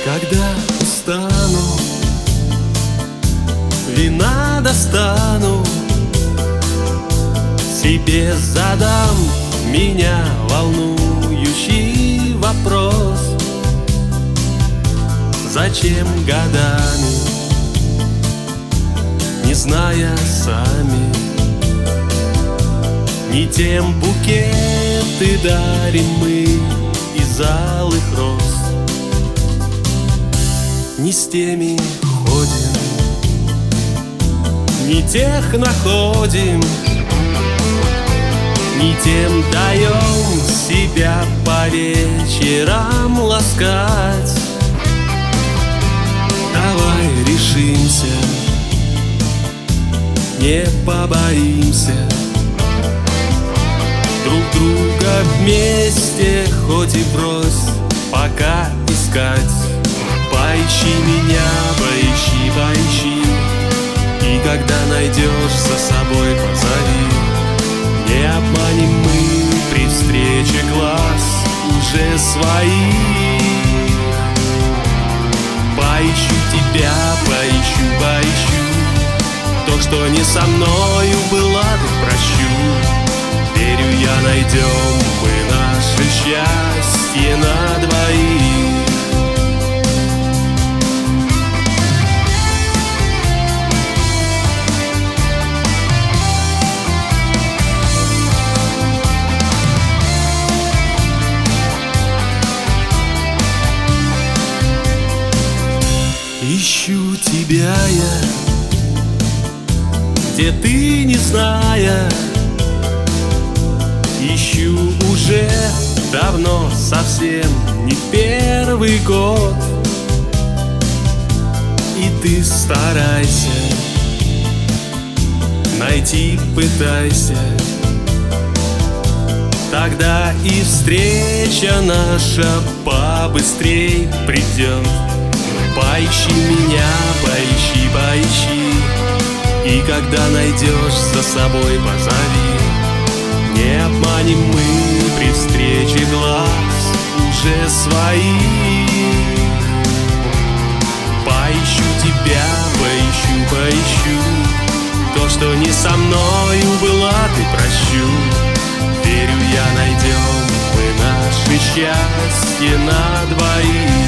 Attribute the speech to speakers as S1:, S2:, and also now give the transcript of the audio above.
S1: Когда устану, вина достану, себе задам меня волнующий вопрос: зачем годами, не зная сами, не тем букеты дарим мы из алых роз? Не с теми ходим, не тех находим, не тем даем себя по вечерам ласкать. Давай решимся, не побоимся друг друга вместе, хоть и брось пока искать. Поищи меня, поищи, поищи, и когда найдешь, за собой позови. Не обманем мы при встрече глаз уже своих. Поищу тебя, поищу, поищу, то, что не со мною было, ты прощу. Верю я, найдем мы наше счастье на двоих. Ищу тебя я, где ты, не зная. Ищу уже давно, совсем не первый год. И ты старайся, найти пытайся, тогда и встреча наша побыстрей придет. Поищи меня, поищи, поищи, и когда найдешь, за собой позови. Не обманем мы при встрече глаз уже своих. Поищу тебя, поищу, поищу, то, что не со мною было, ты прощу. Верю я, найдем мы наше счастье на двоих.